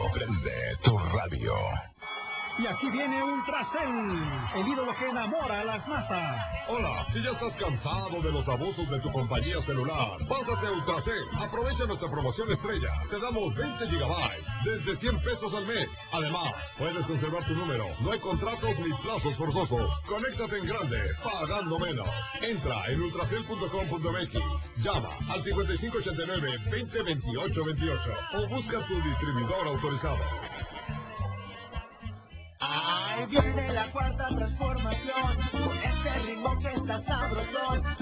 Prende tu radio. Y aquí viene Ultracel, el ídolo que enamora a las masas. Hola, si ya estás cansado de los abusos de tu compañía celular, pásate a Ultracel. Aprovecha nuestra promoción estrella. Te damos 20 gigabytes desde 100 pesos al mes. Además, puedes conservar tu número. No hay contratos ni plazos forzosos. Conéctate en grande, pagando menos. Entra en ultracel.com.mx. Llama al 5589-202828 o busca tu distribuidor autorizado. Ahí viene la cuarta transformación, con este ritmo que está sabrosón.